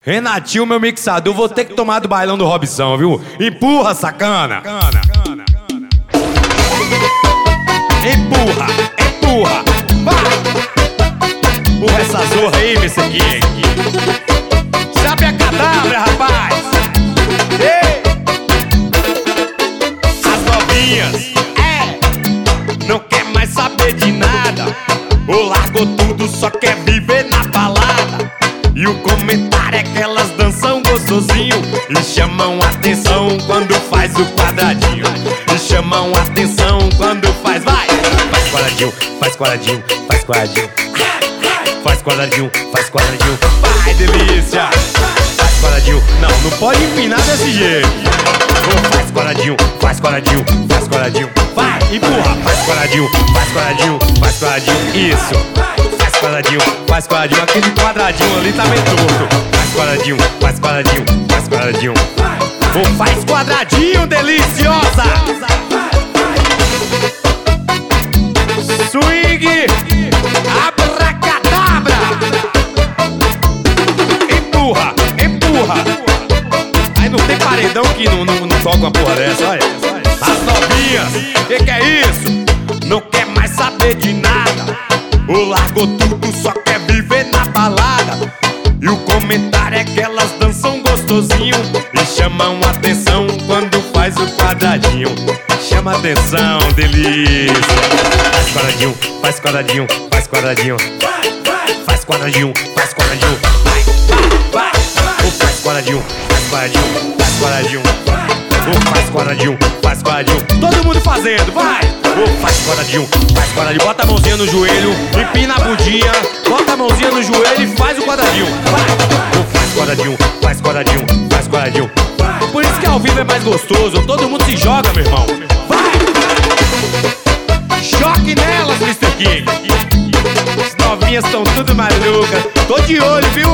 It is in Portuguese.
Renatinho, meu mixador, vou ter que tomar do bailão do Robson, viu? Empurra, sacana! Empurra, empurra! Vai! Empurra essa zorra aí, Mr. King! Sabe a cadabra, rapaz! Ei! As novinhas, não quer mais saber de nada. Ou largou tudo, só quer viver na balada. E o comentário é que elas dançam gostosinho e chamam atenção quando faz o quadradinho. E chamam atenção quando faz, vai! Faz quadradinho, faz quadradinho, faz quadradinho. Faz quadradinho, faz quadradinho. Vai, delícia! Faz quadradinho, não pode empinar desse jeito. Faz quadradinho, faz quadradinho, faz quadradinho. Vai, empurra! Faz quadradinho, faz quadradinho, faz quadradinho. Isso! Faz quadradinho, aquele quadradinho ali tá meio torto. Faz quadradinho, faz quadradinho, faz quadradinho. Faz quadradinho, deliciosa! Swing, abracadabra. Empurra, empurra. Aí não tem paredão que não toca uma porra dessa, olha. As novinhas, que é isso? Não quer mais saber de nada. Ou largou tudo, só quer viver na balada. E o comentário é que elas dançam gostosinho e chamam atenção quando faz o quadradinho. Chama atenção, delícia! Faz quadradinho, faz quadradinho, faz quadradinho. Faz quadradinho, faz quadradinho. Vai! Faz quadradinho, faz quadradinho, faz quadradinho. Faz quadradinho, faz quadradinho. Todo mundo fazendo, vai! Faz quadradinho, faz quadradinho. Bota a mãozinha no joelho, empina a bundinha. Bota a mãozinha no joelho e faz o quadradinho. Vai! Faz quadradinho, faz quadradinho, faz quadradinho. Por isso que ao vivo é mais gostoso. Todo mundo se joga, meu irmão. Vai! Choque nelas, Mr. King. As novinhas estão tudo malucas. Tô de olho, viu?